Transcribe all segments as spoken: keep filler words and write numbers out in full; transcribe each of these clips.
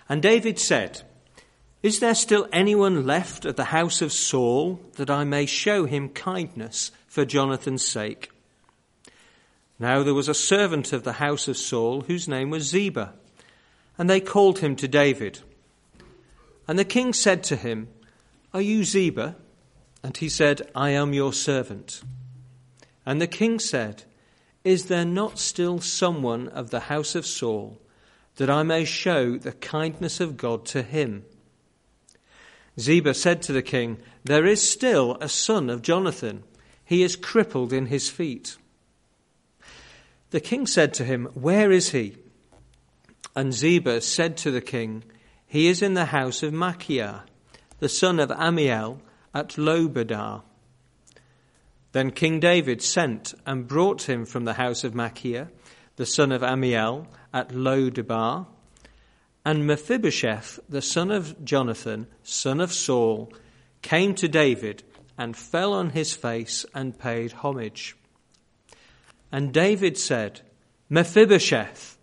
And David said, "Is there still anyone left of the house of Saul, that I may show him kindness for Jonathan's sake?" Now there was a servant of the house of Saul whose name was Ziba, and they called him to David. And the king said to him, "Are you Ziba?" And he said, "I am your servant." And the king said, "Is there not still someone of the house of Saul, that I may show the kindness of God to him?" Ziba said to the king, "There is still a son of Jonathan. He is crippled in his feet." The king said to him, "Where is he?" And Ziba said to the king, "He is in the house of Machir, the son of Amiel, at Lodebar." Then King David sent and brought him from the house of Machir, the son of Amiel, at Lodebar. And Mephibosheth, the son of Jonathan, son of Saul, came to David and fell on his face and paid homage. And David said, "Mephibosheth."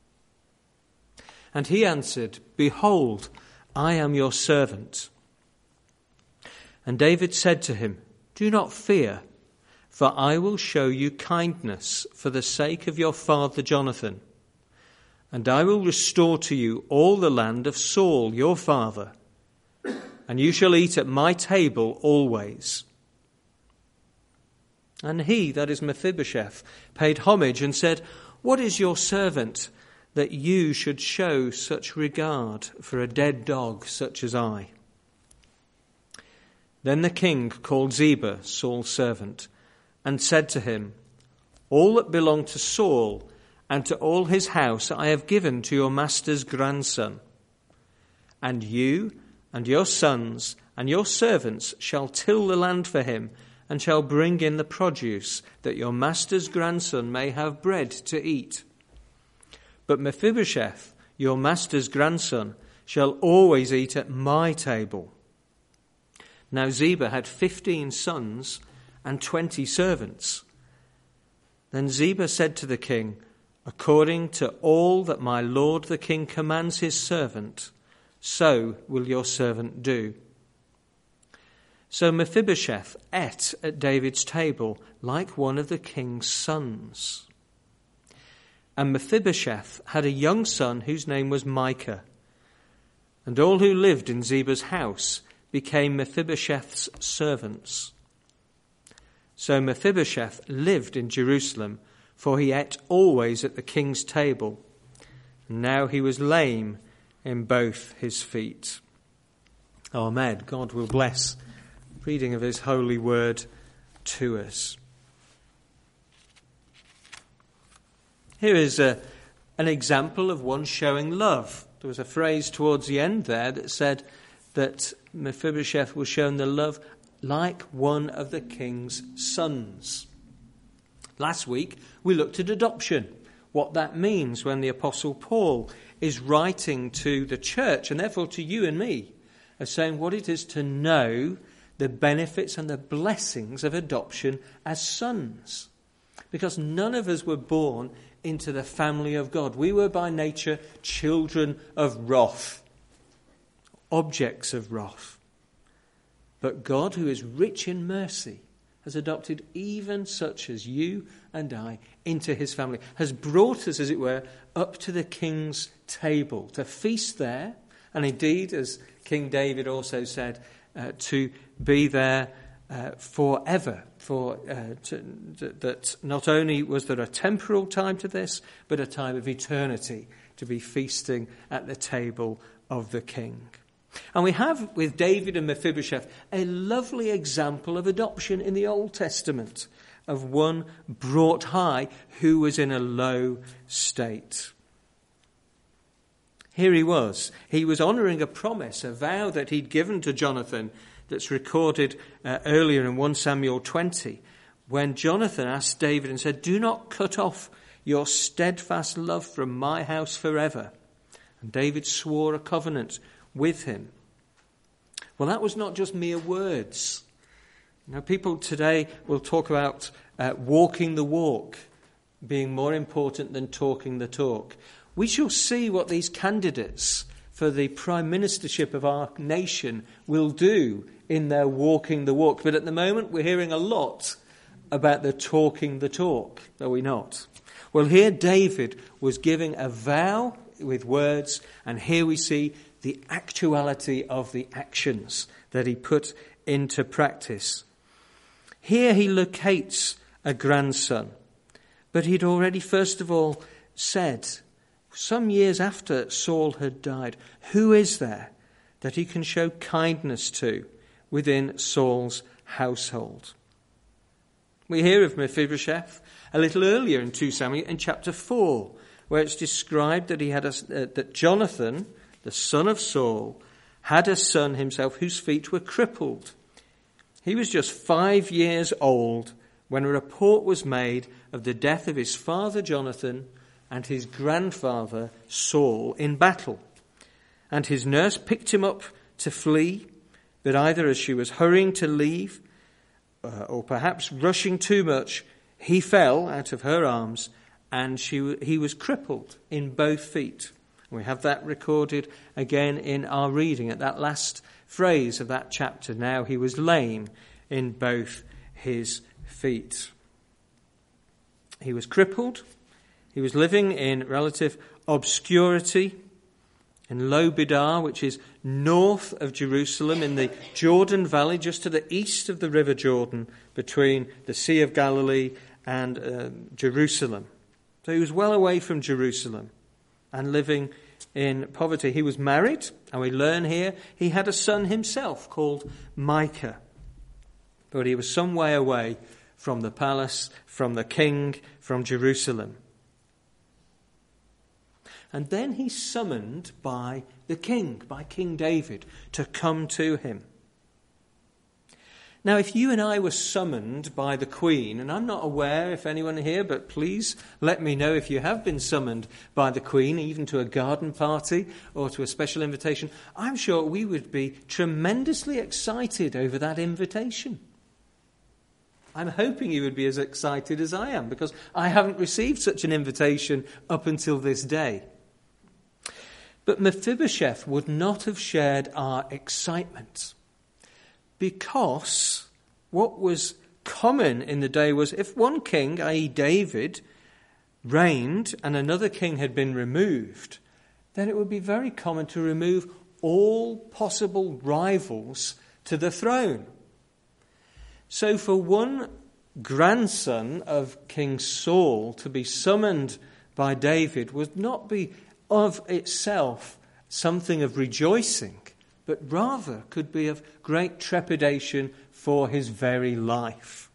And he answered, "Behold, I am your servant." And David said to him, "Do not fear, for I will show you kindness for the sake of your father Jonathan. And I will restore to you all the land of Saul, your father, and you shall eat at my table always." And he, that is Mephibosheth, paid homage and said, "What is your servant, that you should show such regard for a dead dog such as I?" Then the king called Ziba, Saul's servant, and said to him, "All that belonged to Saul and to all his house I have given to your master's grandson. And you and your sons and your servants shall till the land for him, and shall bring in the produce, that your master's grandson may have bread to eat. But Mephibosheth, your master's grandson, shall always eat at my table." Now Ziba had fifteen sons and twenty servants. Then Ziba said to the king, "According to all that my lord the king commands his servant, so will your servant do." So Mephibosheth ate at David's table like one of the king's sons. And Mephibosheth had a young son whose name was Micah. And all who lived in Ziba's house became Mephibosheth's servants. So Mephibosheth lived in Jerusalem, for he ate always at the king's table. And now he was lame in both his feet. Amen. God will bless the reading of his holy word to us. Here is a, an example of one showing love. There was a phrase towards the end there that said that Mephibosheth was shown the love like one of the king's sons. Last week we looked at adoption, what that means when the Apostle Paul is writing to the church, and therefore to you and me, of saying what it is to know the benefits and the blessings of adoption as sons. Because none of us were born into the family of God. We were by nature children of wrath, objects of wrath. But God, who is rich in mercy, has adopted even such as you and I into his family, has brought us, as it were, up to the king's table, to feast there, and indeed, as King David also said, uh, to be there uh, forever. For uh, to, to, that not only was there a temporal time to this, but a time of eternity to be feasting at the table of the king. And we have with David and Mephibosheth a lovely example of adoption in the Old Testament, of one brought high who was in a low state. Here he was. He was honouring a promise, a vow that he'd given to Jonathan that's recorded uh, earlier in First Samuel twenty, when Jonathan asked David and said, "Do not cut off your steadfast love from my house forever." And David swore a covenant with him. Well, that was not just mere words. You know, people today will talk about uh, walking the walk being more important than talking the talk. We shall see what these candidates for the prime ministership of our nation will do in their walking the walk. But at the moment we're hearing a lot about the talking the talk, are we not? Well, here David was giving a vow with words, and here we see the actuality of the actions that he put into practice. Here he locates a grandson, but he'd already first of all said, some years after Saul had died, who is there that he can show kindness to within Saul's household? We hear of Mephibosheth a little earlier in Second Samuel in chapter four, where it's described that he had a, uh, that Jonathan, the son of Saul, had a son himself whose feet were crippled. He was just five years old when a report was made of the death of his father Jonathan and his grandfather Saul in battle. And his nurse picked him up to flee, but either as she was hurrying to leave uh, or perhaps rushing too much, he fell out of her arms and she, he was crippled in both feet. We have that recorded again in our reading at that last phrase of that chapter. Now he was lame in both his feet. He was crippled. He was living in relative obscurity in Lobidar, which is north of Jerusalem in the Jordan Valley, just to the east of the River Jordan, between the Sea of Galilee and uh, Jerusalem. So he was well away from Jerusalem and living in poverty. He was married, and we learn here he had a son himself called Micah. But he was some way away from the palace, from the king, from Jerusalem. And then he's summoned by the king, by King David, to come to him. Now, if you and I were summoned by the Queen, and I'm not aware if anyone here, but please let me know if you have been summoned by the Queen, even to a garden party or to a special invitation, I'm sure we would be tremendously excited over that invitation. I'm hoping you would be as excited as I am, because I haven't received such an invitation up until this day. But Mephibosheth would not have shared our excitement, because what was common in the day was if one king, that is. David, reigned and another king had been removed, then it would be very common to remove all possible rivals to the throne. So for one grandson of King Saul to be summoned by David would not be of itself something of rejoicing, but rather could be of great trepidation for his very life.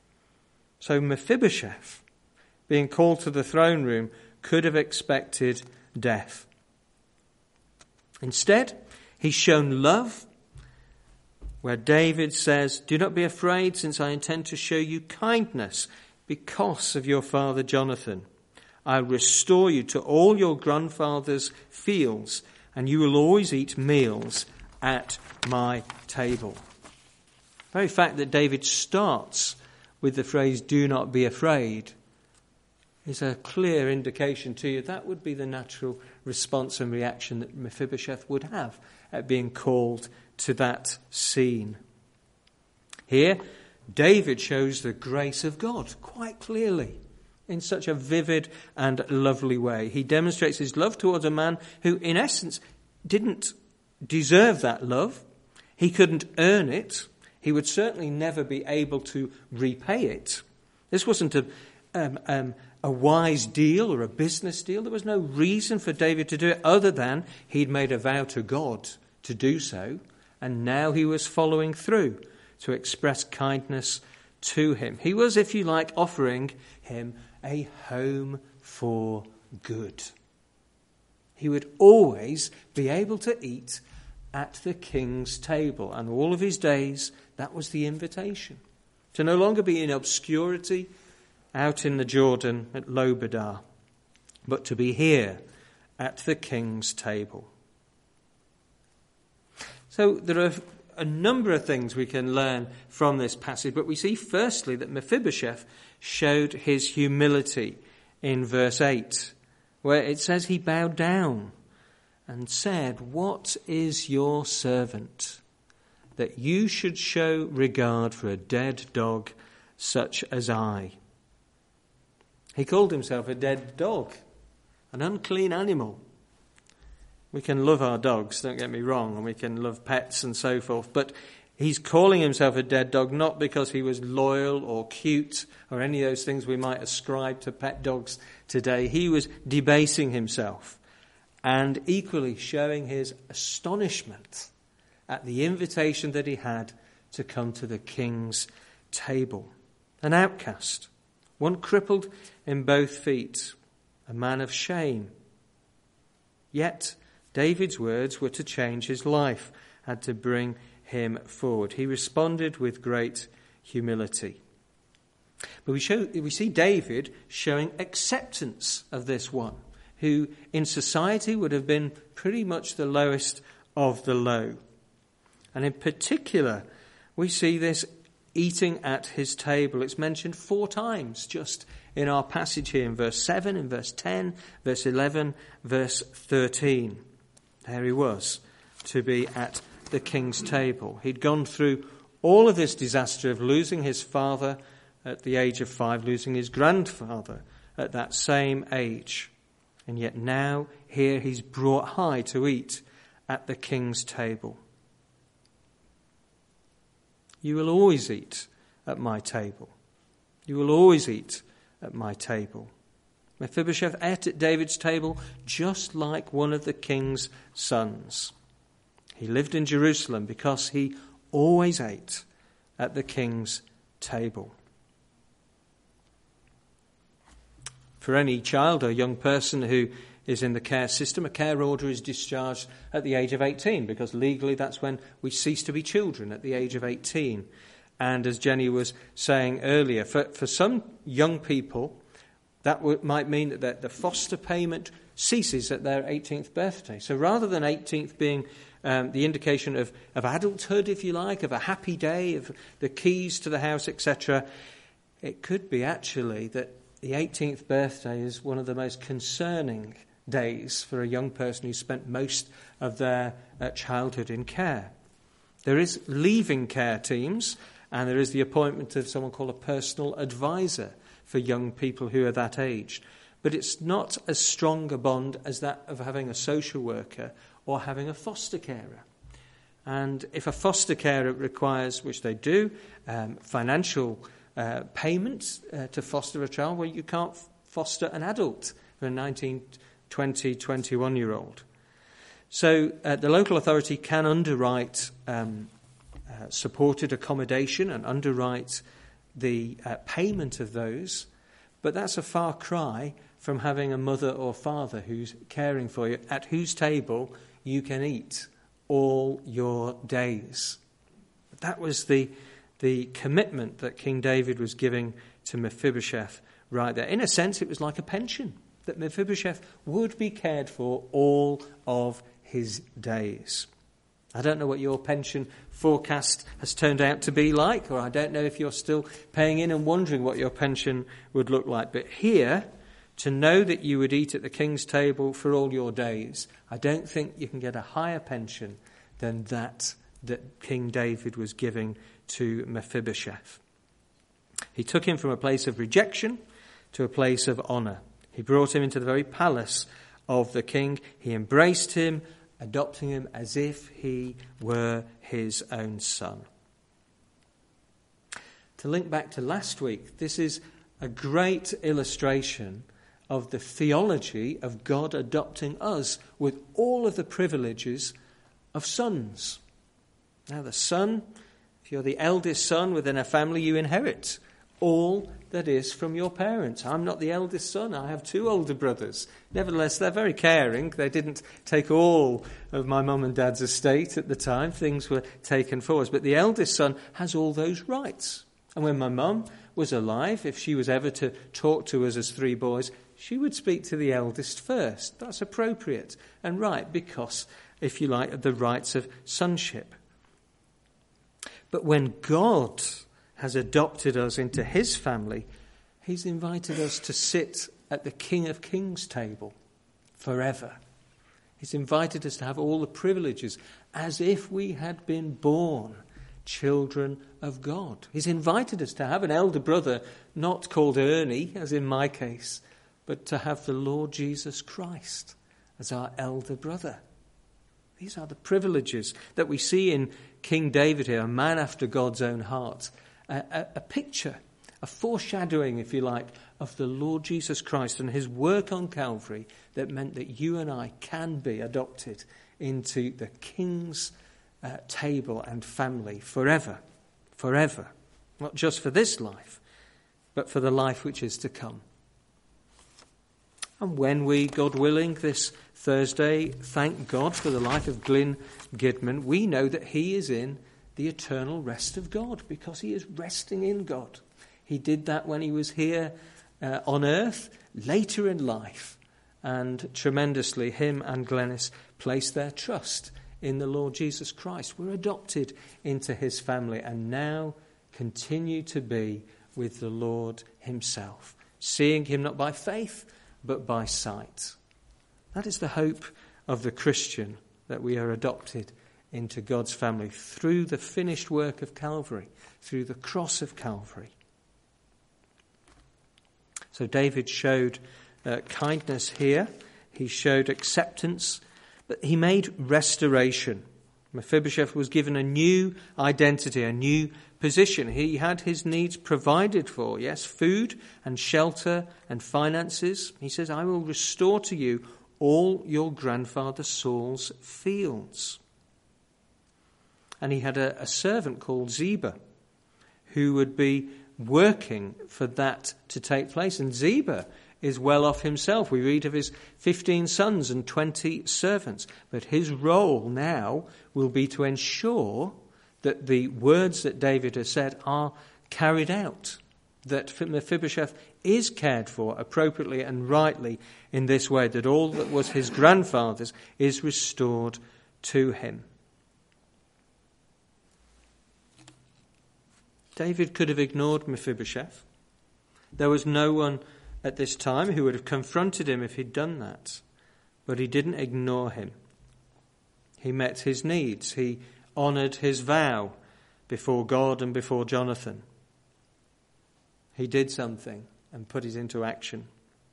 So Mephibosheth, being called to the throne room, could have expected death. Instead, he's shown love, where David says, "Do not be afraid, since I intend to show you kindness because of your father Jonathan. I'll restore you to all your grandfather's fields, and you will always eat meals at my table." The very fact that David starts with the phrase, "do not be afraid," is a clear indication to you that would be the natural response and reaction that Mephibosheth would have at being called to that scene. Here, David shows the grace of God quite clearly in such a vivid and lovely way. He demonstrates his love towards a man who, in essence, didn't deserve that love. He couldn't earn it. He would certainly never be able to repay it. This wasn't a, um, um, a wise deal or a business deal. There was no reason for David to do it other than he'd made a vow to God to do so, and now he was following through to express kindness to him. He was, if you like, offering him a home for good. He would always be able to eat at the king's table, and all of his days, that was the invitation. To no longer be in obscurity out in the Jordan at Lobidar, but to be here at the king's table. So there are a number of things we can learn from this passage, but we see firstly that Mephibosheth showed his humility in verse eight, where it says he bowed down and said, "What is your servant, that you should show regard for a dead dog such as I?" He called himself a dead dog, an unclean animal. We can love our dogs, don't get me wrong, and we can love pets and so forth, but he's calling himself a dead dog not because he was loyal or cute or any of those things we might ascribe to pet dogs today. He was debasing himself and equally showing his astonishment at the invitation that he had to come to the king's table. An outcast, one crippled in both feet, a man of shame. Yet David's words were to change his life, had to bring him forward. He responded with great humility. But we show, we see David showing acceptance of this one, who in society would have been pretty much the lowest of the low. And in particular, we see this eating at his table. It's mentioned four times just in our passage here, in verse seven, in verse ten, verse eleven, verse thirteen. There he was, to be at the king's table. He'd gone through all of this disaster of losing his father at the age of five, losing his grandfather at that same age. And yet now, here he's brought high to eat at the king's table. You will always eat at my table. You will always eat at my table. Mephibosheth ate at David's table just like one of the king's sons. He lived in Jerusalem because he always ate at the king's table. For any child or young person who is in the care system, a care order is discharged at the age of eighteen, because legally that's when we cease to be children, at the age of eighteen. And as Jenny was saying earlier, for, for some young people, that w- might mean that the foster payment ceases at their eighteenth birthday. So rather than eighteenth being um, the indication of, of adulthood, if you like, of a happy day, of the keys to the house, et cetera, it could be actually that the eighteenth birthday is one of the most concerning days for a young person who spent most of their uh, childhood in care. There is leaving care teams, and there is the appointment of someone called a personal advisor for young people who are that age. But it's not as strong a bond as that of having a social worker or having a foster carer. And if a foster carer requires, which they do, um, financial uh, payment uh, to foster a child, well, you can't foster an adult for a nineteen, twenty, twenty-one-year-old. So uh, the local authority can underwrite um, uh, supported accommodation and underwrite the uh, payment of those, but that's a far cry from having a mother or father who's caring for you, at whose table you can eat all your days. That was the, the commitment that King David was giving to Mephibosheth right there. In a sense, it was like a pension, that Mephibosheth would be cared for all of his days. I don't know what your pension forecast has turned out to be like, or I don't know if you're still paying in and wondering what your pension would look like. But here, to know that you would eat at the king's table for all your days, I don't think you can get a higher pension than that that King David was giving to Mephibosheth. He took him from a place of rejection to a place of honour. He brought him into the very palace of the king. He embraced him, adopting him as if he were his own son. To link back to last week, this is a great illustration of the theology of God adopting us with all of the privileges of sons. Now, the son, if you're the eldest son within a family, you inherit all that is from your parents. I'm not the eldest son. I have two older brothers. Nevertheless, they're very caring. They didn't take all of my mum and dad's estate at the time. Things were taken for us. But the eldest son has all those rights. And when my mum was alive, if she was ever to talk to us as three boys, she would speak to the eldest first. That's appropriate and right because, if you like, of the rights of sonship. But when God has adopted us into his family, he's invited us to sit at the King of Kings table forever. He's invited us to have all the privileges as if we had been born children of God. He's invited us to have an elder brother, not called Ernie, as in my case, but to have the Lord Jesus Christ as our elder brother. These are the privileges that we see in King David here, a man after God's own heart. A, a, a picture, a foreshadowing, if you like, of the Lord Jesus Christ and his work on Calvary that meant that you and I can be adopted into the King's uh, table and family forever, forever. Not just for this life, but for the life which is to come. And when we, God willing, this Thursday, thank God for the life of Glyn Gidman, we know that he is in the eternal rest of God because he is resting in God. He did that when he was here uh, on earth, later in life. And tremendously, him and Glenys placed their trust in the Lord Jesus Christ. We're adopted into his family and now continue to be with the Lord himself, seeing him not by faith, but by sight. That is the hope of the Christian, that we are adopted into God's family through the finished work of Calvary, through the cross of Calvary. So David showed uh, kindness here. He showed acceptance, but he made restoration. Mephibosheth was given a new identity, a new position. He had his needs provided for, yes, food and shelter and finances. He says, I will restore to you all your grandfather Saul's fields. And he had a, a servant called Ziba who would be working for that to take place. And Ziba is well off himself. We read of his fifteen sons and twenty servants. But his role now will be to ensure that the words that David has said are carried out, that Mephibosheth is cared for appropriately and rightly in this way, that all that was his grandfather's is restored to him. David could have ignored Mephibosheth. There was no one at this time who would have confronted him if he'd done that. But he didn't ignore him. He met his needs. He honoured his vow before God and before Jonathan. He did something and put it into action.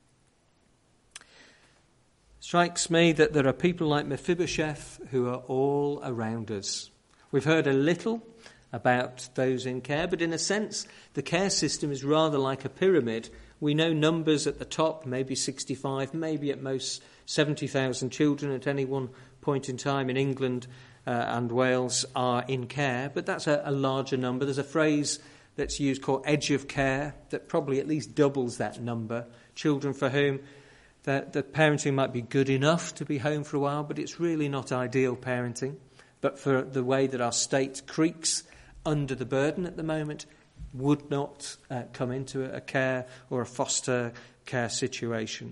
Strikes me that there are people like Mephibosheth who are all around us. We've heard a little about those in care, but in a sense, the care system is rather like a pyramid. We know numbers at the top, maybe sixty-five, maybe at most seventy thousand children at any one point in time in England uh, and Wales are in care, but that's a, a larger number. There's a phrase that's used called edge of care that probably at least doubles that number. Children for whom the, the parenting might be good enough to be home for a while, but it's really not ideal parenting. But for the way that our state creaks under the burden at the moment, would not uh, come into a care or a foster care situation.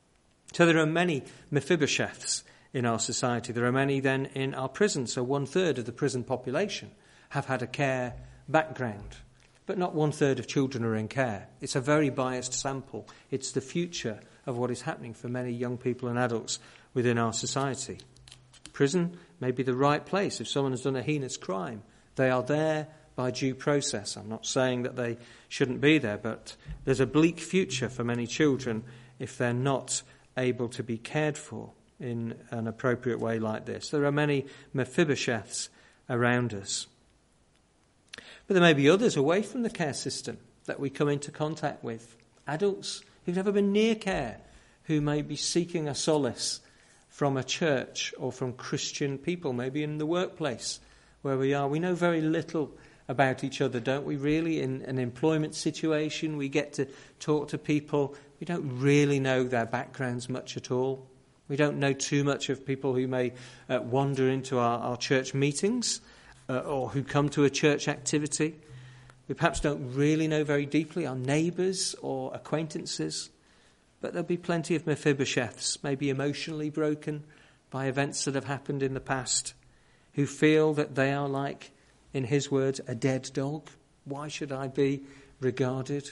So there are many Mephibosheths in our society. There are many then in our prisons. So one third of the prison population have had a care background. But not one third of children are in care. It's a very biased sample. It's the future of what is happening for many young people and adults within our society. Prison may be the right place if someone has done a heinous crime. They are there by due process. I'm not saying that they shouldn't be there, but there's a bleak future for many children if they're not able to be cared for in an appropriate way like this. There are many Mephibosheths around us. But there may be others away from the care system that we come into contact with. Adults who've never been near care, who may be seeking a solace from a church or from Christian people, maybe in the workplace where we are. We know very little about each other, don't we, really? In an employment situation, we get to talk to people. We don't really know their backgrounds much at all. We don't know too much of people who may uh, wander into our, our church meetings uh, or who come to a church activity. We perhaps don't really know very deeply our neighbours or acquaintances. But there'll be plenty of Mephibosheths, maybe emotionally broken by events that have happened in the past, who feel that they are like, in his words, a dead dog. Why should I be regarded?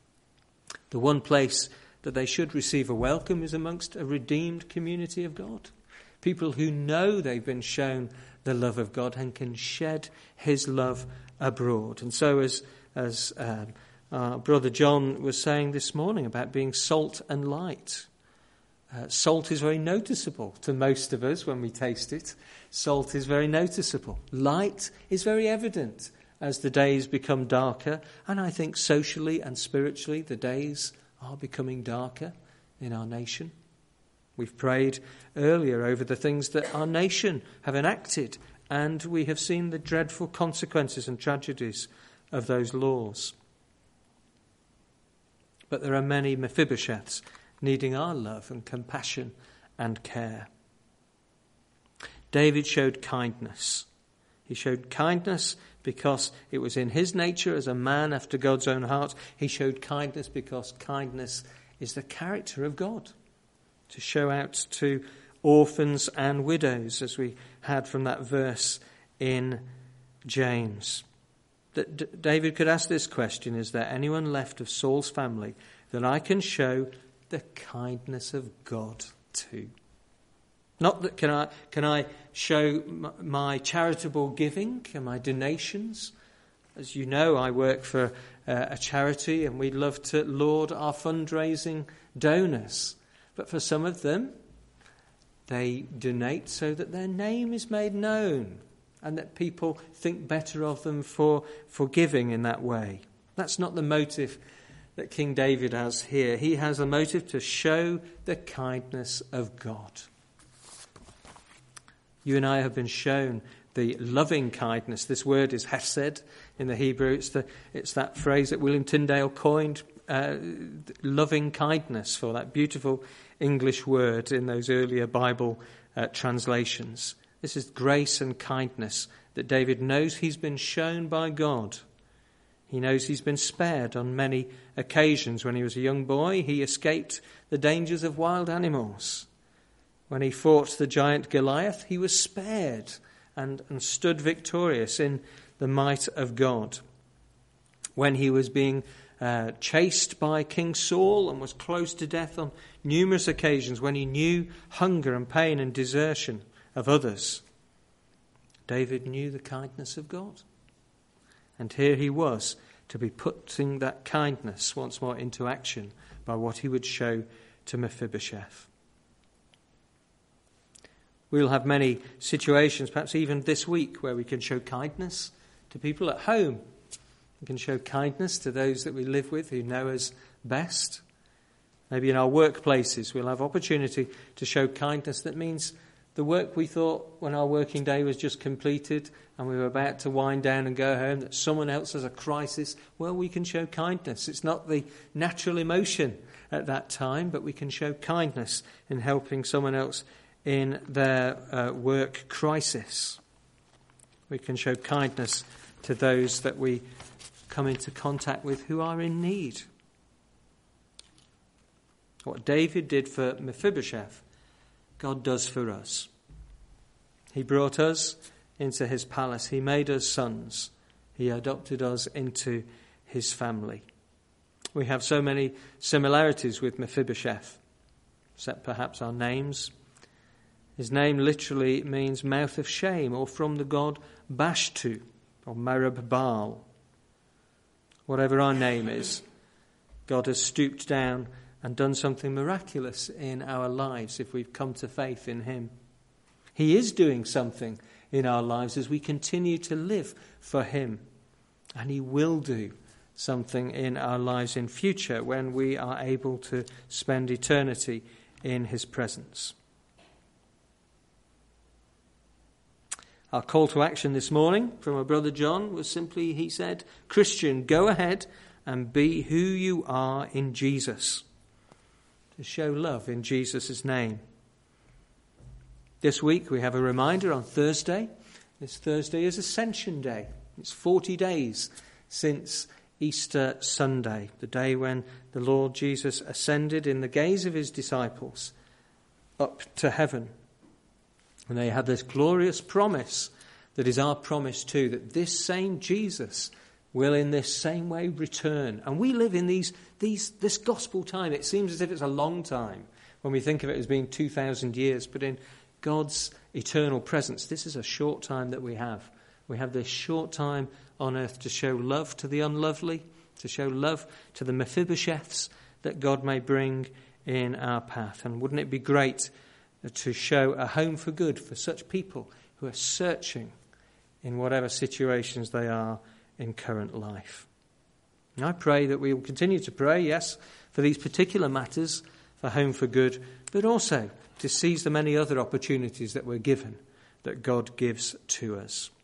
The one place that they should receive a welcome is amongst a redeemed community of God. People who know they've been shown the love of God and can shed his love abroad. And so as, as um, our brother John was saying this morning about being salt and light, uh, salt is very noticeable to most of us when we taste it. Salt is very noticeable. Light is very evident as the days become darker. And I think socially and spiritually the days are becoming darker in our nation. We've prayed earlier over the things that our nation have enacted, and we have seen the dreadful consequences and tragedies of those laws. But there are many Mephibosheths needing our love and compassion and care. David showed kindness. He showed kindness because it was in his nature as a man after God's own heart. He showed kindness because kindness is the character of God, to show out to orphans and widows, as we had from that verse in James. That D- David could ask this question: is there anyone left of Saul's family that I can show the kindness of God to? Not that can I can I show m- my charitable giving and my donations. As you know, I work for uh, a charity, and we love to laud our fundraising donors. But for some of them, they donate so that their name is made known and that people think better of them for, for giving in that way. That's not the motive that King David has here. He has a motive to show the kindness of God. You and I have been shown the loving kindness. This word is hesed in the Hebrew. It's, the, it's that phrase that William Tyndale coined, uh, loving kindness, for that beautiful English word in those earlier Bible uh, translations. This is grace and kindness that David knows he's been shown by God. He knows he's been spared on many occasions. When he was a young boy, he escaped the dangers of wild animals. When he fought the giant Goliath, he was spared and, and stood victorious in the might of God. When he was being uh, chased by King Saul and was close to death on numerous occasions, when he knew hunger and pain and desertion of others, David knew the kindness of God. And here he was to be putting that kindness once more into action by what he would show to Mephibosheth. We'll have many situations, perhaps even this week, where we can show kindness to people at home. We can show kindness to those that we live with who know us best. Maybe in our workplaces we'll have opportunity to show kindness that means the work we thought when our working day was just completed and we were about to wind down and go home, that someone else has a crisis, well, we can show kindness. It's not the natural emotion at that time, but we can show kindness in helping someone else in their uh, work crisis. We can show kindness to those that we come into contact with who are in need. What David did for Mephibosheth, God does for us. He brought us into his palace. He made us sons. He adopted us into his family. We have so many similarities with Mephibosheth, except perhaps our names. His name literally means mouth of shame, or from the god Bashtu, or Merib Baal. Whatever our name is, God has stooped down and done something miraculous in our lives if we've come to faith in him. He is doing something in our lives as we continue to live for him. And he will do something in our lives in future when we are able to spend eternity in his presence. Our call to action this morning from our brother John was simply, he said, Christian, go ahead and be who you are in Jesus. To show love in Jesus' name. This week we have a reminder on Thursday. This Thursday is Ascension Day. It's forty days since Easter Sunday, the day when the Lord Jesus ascended in the gaze of his disciples up to heaven. And they had this glorious promise that is our promise too, that this same Jesus will in this same way return. And we live in these these this gospel time. It seems as if it's a long time when we think of it as being two thousand years, but in God's eternal presence. This is a short time that we have. We have this short time on earth to show love to the unlovely, to show love to the Mephibosheths that God may bring in our path. And wouldn't it be great to show a home for good for such people who are searching in whatever situations they are in current life? And I pray that we will continue to pray, yes, for these particular matters, for Home for Good, but also to seize the many other opportunities that we're given, that God gives to us.